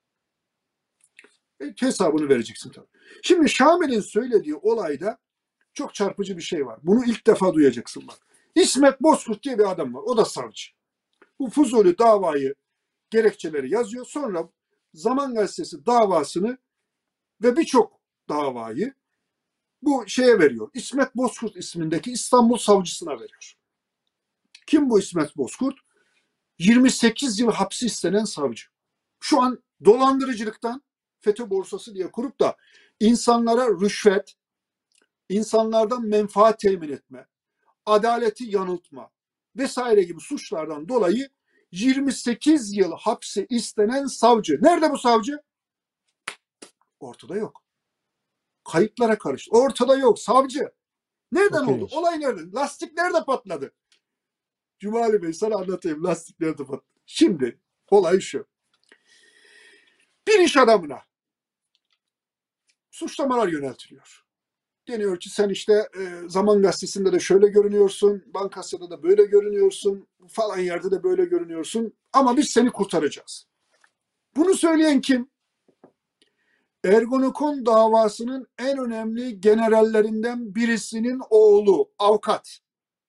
E, hesabını vereceksin tabii. Şimdi Şamil'in söylediği olayda çok çarpıcı bir şey var. Bunu ilk defa duyacaksın bak. İsmet Bozkurt diye bir adam var. O da savcı. Bu Fuzuli davayı, gerekçeleri yazıyor. Sonra Zaman Gazetesi davasını ve birçok davayı bu şeye veriyor. İsmet Bozkurt ismindeki İstanbul savcısına veriyor. Kim bu İsmet Bozkurt? yirmi sekiz yıl hapsi istenen savcı. Şu an dolandırıcılıktan FETÖ borsası diye kurup da insanlara rüşvet, insanlardan menfaat temin etme, adaleti yanıltma vesaire gibi suçlardan dolayı yirmi sekiz yıl hapse istenen savcı. Nerede bu savcı? Ortada yok. Kayıplara karıştı. Ortada yok. Savcı. Nereden Çok oldu? ilginç. Olay nerede? Lastik nerede patladı? Cumali Bey sana anlatayım. Lastik nerede patladı? Şimdi olay şu. Bir iş adamına suçlamalar yöneltiliyor. Deniyor ki sen işte e, Zaman Gazetesi'nde de şöyle görünüyorsun, Bankası'da da böyle görünüyorsun, falan yerde de böyle görünüyorsun ama biz seni kurtaracağız. Bunu söyleyen kim? Ergonokon davasının en önemli generallerinden birisinin oğlu, avukat.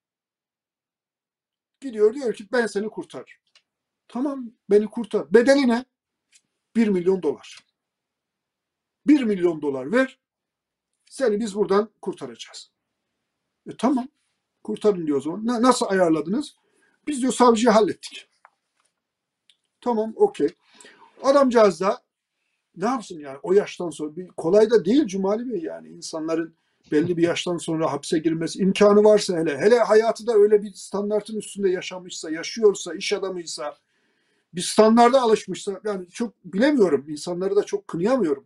Gidiyor diyor ki ben seni kurtarırım. Tamam, beni kurtar. Bedeli ne? Bir milyon dolar. Bir milyon dolar ver, seni biz buradan kurtaracağız. E tamam, kurtarın diyor o zaman. Na- nasıl ayarladınız? Biz diyor savcıyı hallettik. Tamam, okey. Adamcağız da ne yapsın yani o yaştan sonra? Bir, kolay da değil Cumali Bey yani. İnsanların belli bir yaştan sonra hapse girmesi imkanı varsa hele. Hele hayatı da öyle bir standartın üstünde yaşamışsa, yaşıyorsa, iş adamıysa, bir standarda alışmışsa yani çok bilemiyorum. İnsanları da çok kınıyamıyorum.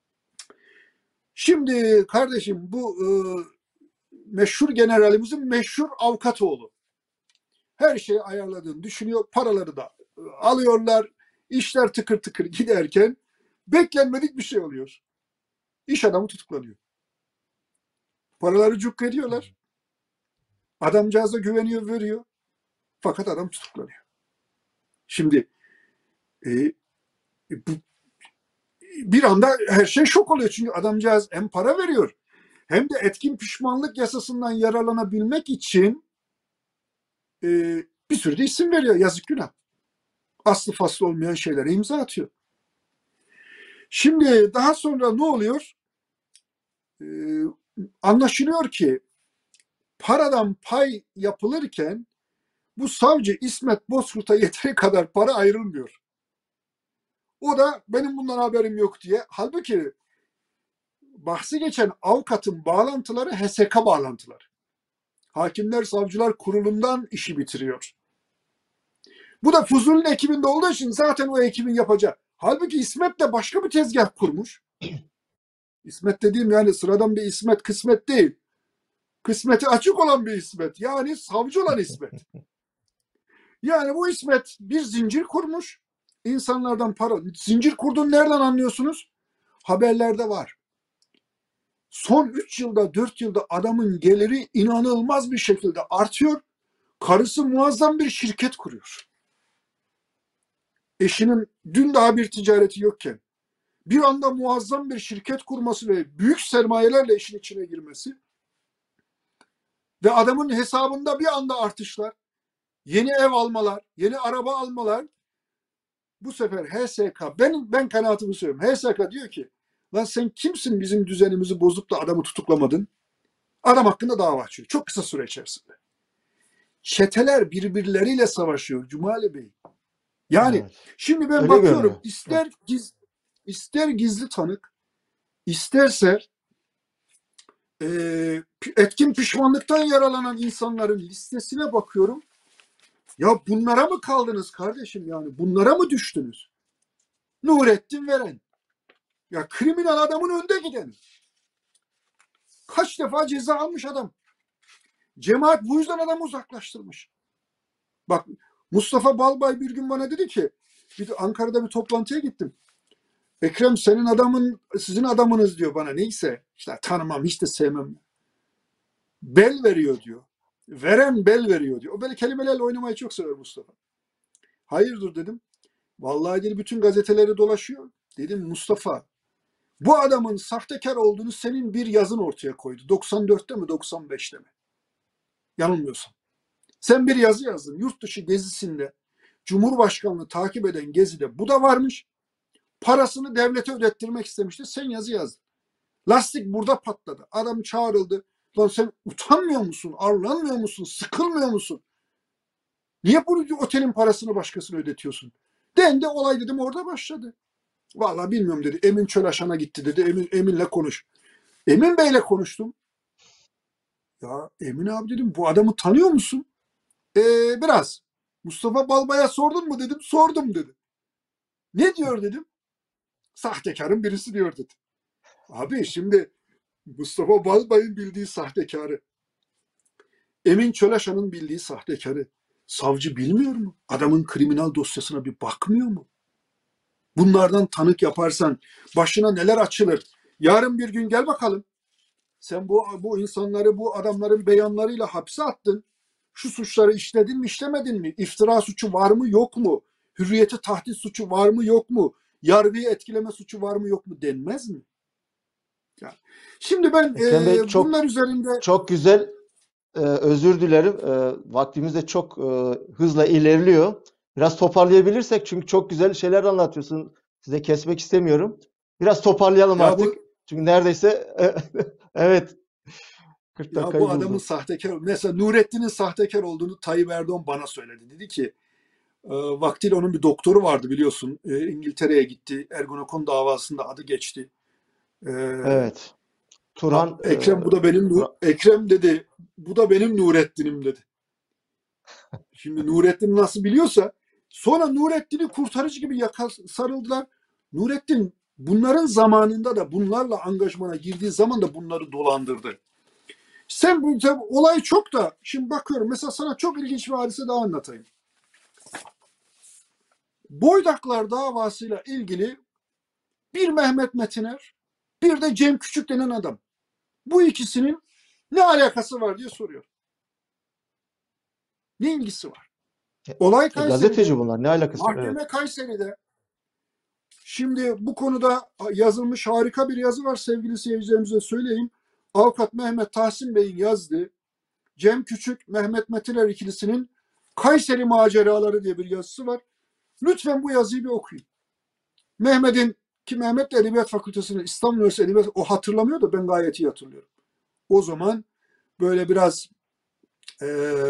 Şimdi kardeşim bu e, meşhur generalimizin meşhur avukat oğlu. Her şeyi ayarladığını düşünüyor. Paraları da e, alıyorlar. İşler tıkır tıkır giderken beklenmedik bir şey oluyor. İş adamı tutuklanıyor. Paraları cuk ediyorlar. Adamcağıza güveniyor, veriyor. Fakat adam tutuklanıyor. Şimdi e, bu, bir anda her şey şok oluyor. Çünkü adamcağız hem para veriyor hem de etkin pişmanlık yasasından yararlanabilmek için e, bir sürü de isim veriyor. Yazık günah. Aslı faslı olmayan şeylere imza atıyor. Şimdi daha sonra ne oluyor? E, anlaşılıyor ki paradan pay yapılırken bu savcı İsmet Bozkurt'a yeteri kadar para ayrılmıyor. O da benim bundan haberim yok diye. Halbuki bahsi geçen avukatın bağlantıları H S K bağlantıları. Hakimler Savcılar Kurulu'ndan işi bitiriyor. Bu da Fuzuli'nin ekibinde olduğu için zaten o ekibin yapacağı. Halbuki İsmet de başka bir tezgah kurmuş. İsmet dediğim yani sıradan bir İsmet, kısmet değil. Kısmeti açık olan bir İsmet. Yani savcı olan İsmet. Yani bu İsmet bir zincir kurmuş. İnsanlardan para. Zincir kurduğunu nereden anlıyorsunuz? Haberlerde var. Son üç yılda, dört yılda adamın geliri inanılmaz bir şekilde artıyor. Karısı muazzam bir şirket kuruyor. Eşinin dün daha bir ticareti yokken bir anda muazzam bir şirket kurması ve büyük sermayelerle işin içine girmesi ve adamın hesabında bir anda artışlar, yeni ev almalar, yeni araba almalar. Bu sefer H S K, ben, ben kanaatimi söylüyorum. H S K diyor ki, lan sen kimsin bizim düzenimizi bozup da adamı tutuklamadın? Adam hakkında dava açıyor. Çok kısa süre içerisinde. Çeteler birbirleriyle savaşıyor Cumali Bey. Yani Evet. şimdi ben Öyle bakıyorum görünüyor. ister giz, ister gizli tanık, isterse e, etkin pişmanlıktan yaralanan insanların listesine bakıyorum. Ya bunlara mı kaldınız kardeşim yani? Bunlara mı düştünüz? Nurettin Veren. Ya kriminal adamın önde gideni. Kaç defa ceza almış adam. Cemaat bu yüzden adamı uzaklaştırmış. Bak Mustafa Balbay bir gün bana dedi ki, bir de Ankara'da bir toplantıya gittim. Ekrem senin adamın, sizin adamınız diyor bana. Neyse işte tanımam, hiç de sevmem. Bel veriyor diyor. Veren bel veriyor diyor. O böyle kelimelerle oynamayı çok sever Mustafa. Hayırdır dedim. Vallahi dedi bütün gazeteleri dolaşıyor. Dedim Mustafa, bu adamın sahtekar olduğunu senin bir yazın ortaya koydu. doksan dörtte mi doksan beşte mi? Yanılmıyorsam. Sen bir yazı yazdın. Yurt dışı gezisinde Cumhurbaşkanlığı takip eden gezide bu da varmış. Parasını devlete ödettirmek istemişti. Sen yazı yazdın. Lastik burada patladı. Adam çağrıldı. Lan sen utanmıyor musun? Arlanmıyor musun? Sıkılmıyor musun? Niye bu otelin parasını başkasına ödetiyorsun? Dendi, olay dedim orada başladı. Vallahi bilmiyorum dedi. Emin Çölaşan'a gitti dedi. Emin, Emin'le konuş. Emin Bey'le konuştum. Ya Emin abi dedim, bu adamı tanıyor musun? Ee, biraz. Mustafa Balbay'a sordun mu dedim. Sordum dedi. Ne diyor dedim. Sahtekarın birisi diyor dedi. Abi şimdi Mustafa Balbay'ın bildiği sahtekarı, Emin Çölaşan'ın bildiği sahtekarı savcı bilmiyor mu? Adamın kriminal dosyasına bir bakmıyor mu? Bunlardan tanık yaparsan başına neler açılır? Yarın bir gün gel bakalım. Sen bu, bu insanları, bu adamların beyanlarıyla hapse attın. Şu suçları işledin mi, işlemedin mi? İftira suçu var mı, yok mu? Hürriyeti tahdit suçu var mı, yok mu? Yargıyı etkileme suçu var mı, yok mu denmez mi? Yani, şimdi ben Ekrem Bey, e, çok bunlar üzerinde çok güzel. Ee, özür dilerim. Ee, vaktimiz de çok e, hızla ilerliyor. Biraz toparlayabilirsek, çünkü çok güzel şeyler anlatıyorsun. Size kesmek istemiyorum. Biraz toparlayalım ya artık. bu Çünkü neredeyse evet, kırk ya bu dakikayı adamın buldu. sahtekar, mesela Nurettin'in sahtekar olduğunu Tayyip Erdoğan bana söyledi. Dedi ki e, vaktiyle onun bir doktoru vardı biliyorsun. E, İngiltere'ye gitti. Ergonokon davasında adı geçti. E, Evet. Turhan e, Ekrem bu da benim Nu- Turhan- Ekrem dedi, bu da benim Nurettin'im dedi. Şimdi Nurettin nasıl biliyorsa, sonra Nurettin'i kurtarıcı gibi yaka sarıldılar. Nurettin bunların zamanında da, bunlarla angajmana girdiği zaman da bunları dolandırdı. Sen bu tabii olay çok da, şimdi bakıyorum mesela, sana çok ilginç bir hadise daha anlatayım. Boydaklar davasıyla ilgili bir Mehmet Metiner, bir de Cem Küçük denen adam. Bu ikisinin ne alakası var diye soruyor. Ne ilgisi var? Olay e, gazeteci Kayseri'de. bunlar. Ne alakası var? Evet. Mahkeme Kayseri'de. Şimdi bu konuda yazılmış harika bir yazı var, sevgili seyircilerimize söyleyeyim. Avukat Mehmet Tahsin Bey'in yazdığı Cem Küçük, Mehmet Metiner ikilisinin Kayseri maceraları diye bir yazısı var. Lütfen bu yazıyı bir okuyun. Mehmet'in, ki Mehmet de Edebiyat Fakültesi'nin, İstanbul Üniversitesi Edebiyat, o hatırlamıyor da ben gayet iyi hatırlıyorum. O zaman böyle biraz e,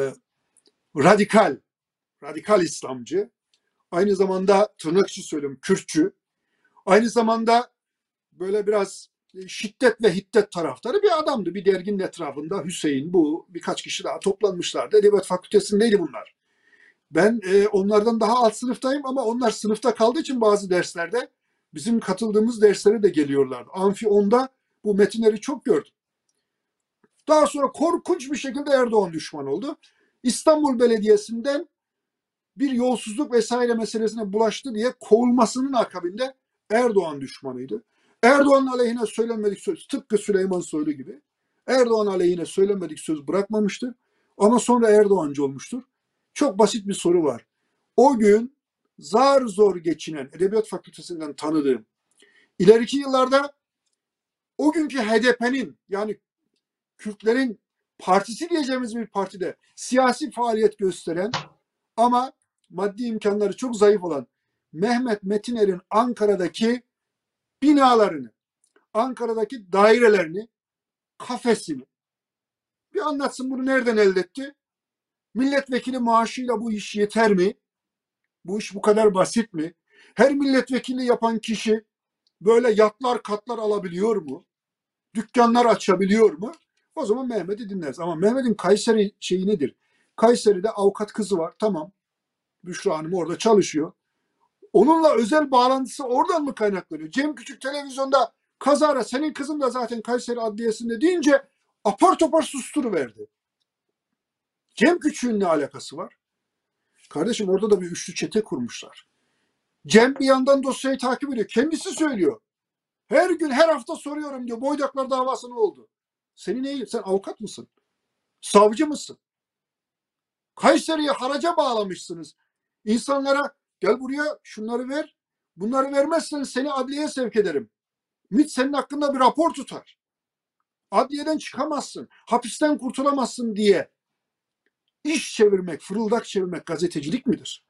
radikal, radikal İslamcı, aynı zamanda tırnak içi söylüyorum Kürtçü, aynı zamanda böyle biraz şiddet ve hiddet taraftarı bir adamdı. Bir derginin etrafında Hüseyin, bu birkaç kişi daha toplanmışlardı. Edebiyat Fakültesindeydi bunlar. Ben e, onlardan daha alt sınıftayım ama onlar sınıfta kaldığı için bazı derslerde bizim katıldığımız derslere de geliyorlardı. Amfi onda bu metinleri çok gördüm. Daha sonra korkunç bir şekilde Erdoğan düşman oldu. İstanbul Belediyesi'nden bir yolsuzluk vesaire meselesine bulaştı diye kovulmasının akabinde Erdoğan düşmanıydı. Erdoğan aleyhine söylenmedik söz, tıpkı Süleyman Soylu gibi Erdoğan aleyhine söylenmedik söz bırakmamıştır. Ama sonra Erdoğancı olmuştur. Çok basit bir soru var. O gün zar zor geçinen, Edebiyat Fakültesinden tanıdığım, ileriki yıllarda o günkü H D P'nin, yani Kürtlerin partisi diyeceğimiz bir partide siyasi faaliyet gösteren ama maddi imkanları çok zayıf olan Mehmet Metiner'in Ankara'daki binalarını, Ankara'daki dairelerini, kafesini bir anlatsın, bunu nereden elde etti? Milletvekili maaşıyla bu iş yeter mi? Bu iş bu kadar basit mi? Her milletvekili yapan kişi böyle yatlar katlar alabiliyor mu? Dükkanlar açabiliyor mu? O zaman Mehmet'i dinleriz. Ama Mehmet'in Kayseri şeyi nedir? Kayseri'de avukat kızı var. Tamam. Büşra Hanım orada çalışıyor. Onunla özel bağlantısı oradan mı kaynaklanıyor? Cem Küçük televizyonda kazara senin kızın da zaten Kayseri Adliyesi'nde deyince apar topar susturuverdi. Cem Küçük'ün ne alakası var? Kardeşim orada da bir üçlü çete kurmuşlar. Cem bir yandan dosyayı takip ediyor. Kendisi söylüyor. Her gün, her hafta soruyorum diyor. Boydaklar davası ne oldu? Senin neyin? Sen avukat mısın? Savcı mısın? Kayseri'ye haraca bağlamışsınız. İnsanlara gel buraya şunları ver. Bunları vermezsen seni adliyeye sevk ederim. MİT senin hakkında bir rapor tutar. Adliyeden çıkamazsın. Hapisten kurtulamazsın diye iş çevirmek, fırıldak çevirmek gazetecilik midir?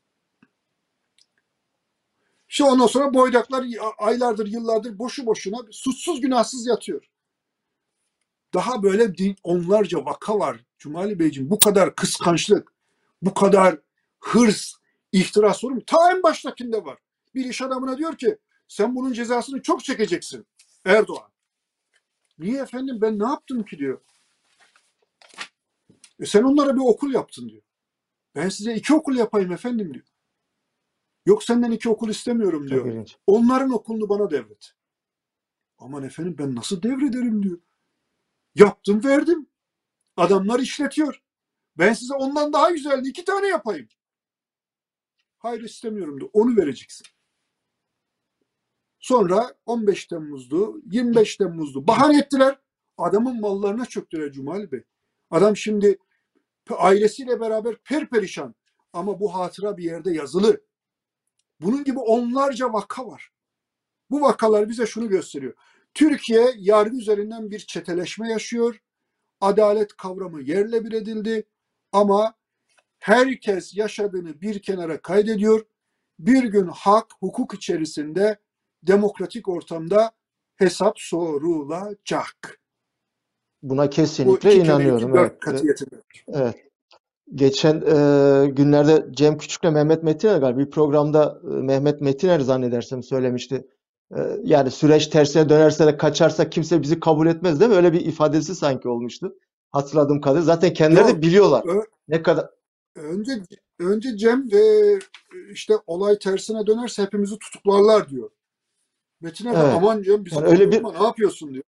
İşte ondan sonra boydaklar aylardır, yıllardır boşu boşuna suçsuz günahsız yatıyor. Daha böyle onlarca vaka var Cumali Beyciğim. Bu kadar kıskançlık, bu kadar hırs, ihtira sorun. Ta en baştakinde var. Bir iş adamına diyor ki sen bunun cezasını çok çekeceksin Erdoğan. Niye efendim, ben ne yaptım ki diyor. E sen onlara bir okul yaptın diyor. Ben size iki okul yapayım efendim diyor. Yok senden iki okul istemiyorum diyor. Çok ilginç. Onların okulunu bana devret. Aman efendim ben nasıl devrederim diyor. Yaptım verdim. Adamlar işletiyor. Ben size ondan daha güzel iki tane yapayım. Hayır istemiyorum diyor. Onu vereceksin. Sonra on beş Temmuz'du, yirmi beş Temmuz'du. Bahane ettiler. Adamın mallarına çöktüler Cumali Bey. Adam şimdi ailesiyle beraber perperişan. Ama bu hatıra bir yerde yazılı. Bunun gibi onlarca vaka var. Bu vakalar bize şunu gösteriyor. Türkiye yargı üzerinden bir çeteleşme yaşıyor. Adalet kavramı yerle bir edildi. Ama herkes yaşadığını bir kenara kaydediyor. Bir gün hak, hukuk içerisinde demokratik ortamda hesap sorulacak. Buna Bu kesinlikle iki kere inanıyorum. iki dört Evet. katı yetirir. Evet. Geçen e, günlerde Cem Küçük'le Mehmet Metiner galiba bir programda e, Mehmet Metiner zannedersem söylemişti. E, yani süreç tersine dönerse de kaçarsa kimse bizi kabul etmez değil mi? Öyle bir ifadesi sanki olmuştu. Hatırladığım kadarıyla. Zaten kendileri de Yok. biliyorlar. Ö- Ne kadar önce önce Cem ve işte olay tersine dönerse hepimizi tutuklarlar diyor. Metiner de evet. aman Cem bizi Yani öyle bir korkutma ne yapıyorsun diyor.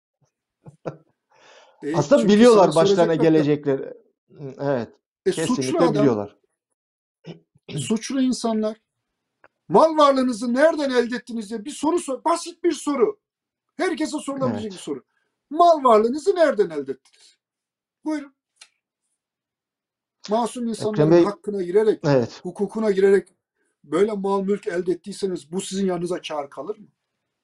E, aslında çünkü sana biliyorlar başlarına soracaklar. gelecekleri. Evet. E, suçlu Kesinlikle adam, biliyorlar. suçlu insanlar. Mal varlığınızı nereden elde ettiniz diye bir soru sor. Basit bir soru. Herkese sorulabilecek bir Evet. soru. Mal varlığınızı nereden elde ettiniz? Buyurun. Masum Ekrem insanların Bey, hakkına girerek, evet. hukukuna girerek böyle mal mülk elde ettiyseniz bu sizin yanınıza kâr kalır mı?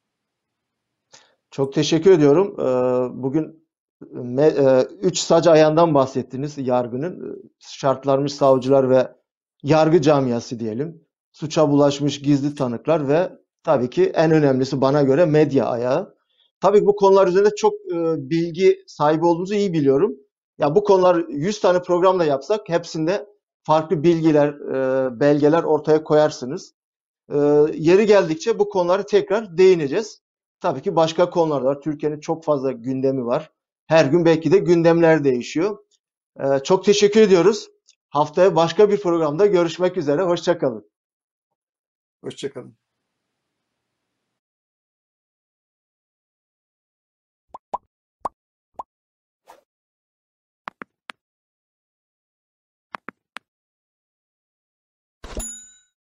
Çok teşekkür ediyorum. Ee, Bugün me- e, üç sac ayağından bahsettiniz yargının. Ee, Şartlanmış savcılar ve yargı camiası diyelim. Suça bulaşmış gizli tanıklar ve tabii ki en önemlisi bana göre medya ayağı. Tabii ki bu konular üzerinde çok e, bilgi sahibi olduğunuzu iyi biliyorum. Ya bu konular yüz tane program da yapsak hepsinde farklı bilgiler, e, belgeler ortaya koyarsınız. Ee, Yeri geldikçe bu konulara tekrar değineceğiz. Tabii ki başka konular da var. Türkiye'nin çok fazla gündemi var. Her gün belki de gündemler değişiyor. Ee, çok teşekkür ediyoruz. Haftaya başka bir programda görüşmek üzere. Hoşça kalın. Hoşçakalın.